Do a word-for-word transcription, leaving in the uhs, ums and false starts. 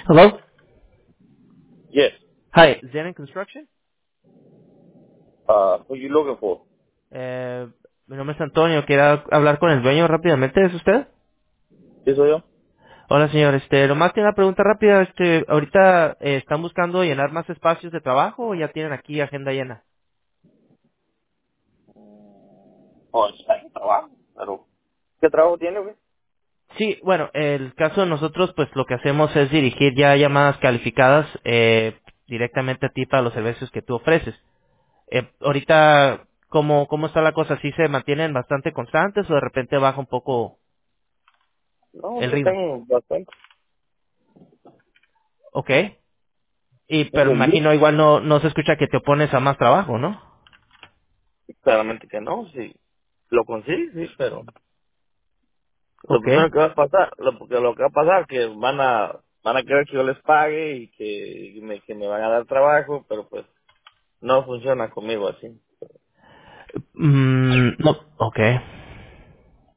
Hello. Yes. Hi, Zen Construction. Uh, who you looking for? Eh, mi nombre es Antonio. Quiero hablar con el dueño rápidamente. ¿Es usted? ¿Sí soy yo? Hola, señor. Este, nomás tiene una pregunta rápida. Este, ahorita eh, están buscando llenar más espacios de trabajo o ya tienen aquí agenda llena. Oh, está en trabajo. Pero, ¿qué trabajo tiene, güey? Sí, bueno, el caso de nosotros, pues lo que hacemos es dirigir ya llamadas calificadas eh, directamente a ti para los servicios que tú ofreces. Eh, ahorita, ¿cómo, ¿cómo está la cosa? ¿Sí se mantienen bastante constantes o de repente baja un poco No, el sí ritmo? tengo bastante. Ok. Y pero Tengo me mucho. imagino igual no no se escucha que te opones a más trabajo, ¿no? Claramente que no, sí. Lo consigue, sí, pero lo Okay. primero que va a pasar, lo, porque lo que va a pasar que van a van a querer que yo les pague y que me, que me van a dar trabajo, pero pues no funciona conmigo así. Mm, no, okay.